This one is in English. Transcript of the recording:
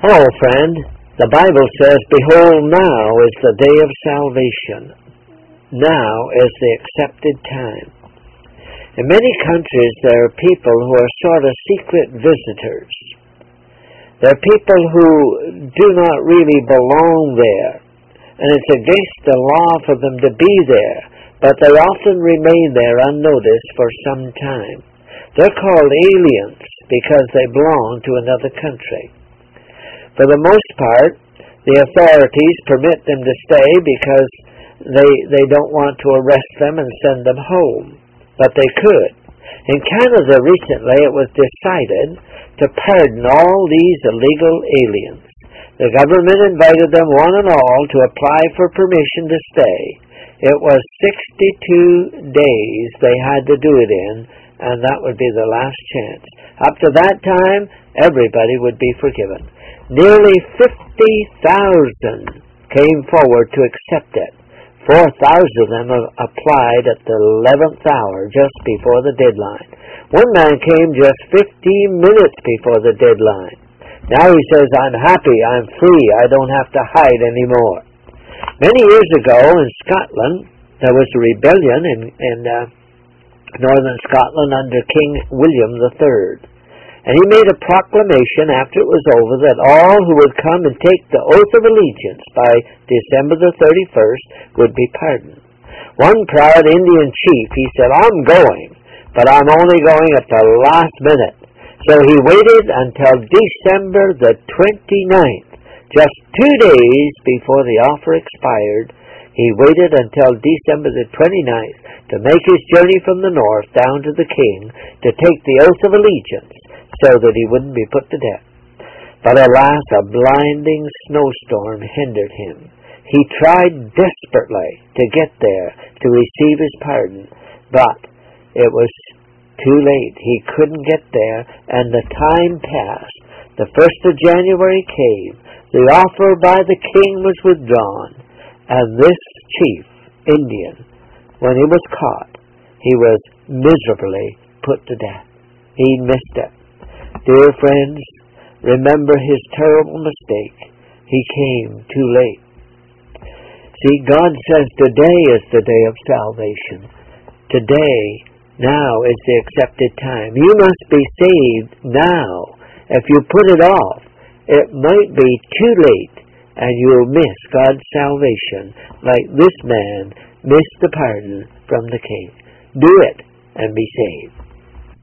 Hello, friend. The Bible says, "Behold, now is the day of salvation. Now is the accepted time." In many countries, there are people who are sort of secret visitors. There are people who do not really belong there, and it's against the law for them to be there, but they often remain there unnoticed for some time. They're called aliens because they belong to another country. For the most part, the authorities permit them to stay because they don't want to arrest them and send them home. But they could. In Canada recently, it was decided to pardon all these illegal aliens. The government invited them one and all to apply for permission to stay. It was 62 days they had to do it in, and that would be the last chance. Up to that time, everybody would be forgiven. Nearly 50,000 came forward to accept it. 4,000 of them applied at the 11th hour, just before the deadline. One man came just 15 minutes before the deadline. Now he says, "I'm happy, I'm free, I don't have to hide anymore." Many years ago in Scotland, there was a rebellion in northern Scotland under King William III. And he made a proclamation after it was over that all who would come and take the oath of allegiance by December the 31st would be pardoned. One proud Indian chief, he said, "I'm going, but I'm only going at the last minute." So he waited until December the 29th, just 2 days before the offer expired. He waited until December the 29th to make his journey from the north down to the king to take the oath of allegiance, so that he wouldn't be put to death. But alas, a blinding snowstorm hindered him. He tried desperately to get there to receive his pardon, but it was too late. He couldn't get there, and the time passed. The 1st of January came. The offer by the king was withdrawn, and this chief, Indian, when he was caught, he was miserably put to death. He missed it. Dear friends, remember his terrible mistake. He came too late. See, God says today is the day of salvation. Today, now is the accepted time. You must be saved now. If you put it off, it might be too late, and you'll miss God's salvation like this man missed the pardon from the king. Do it and be saved.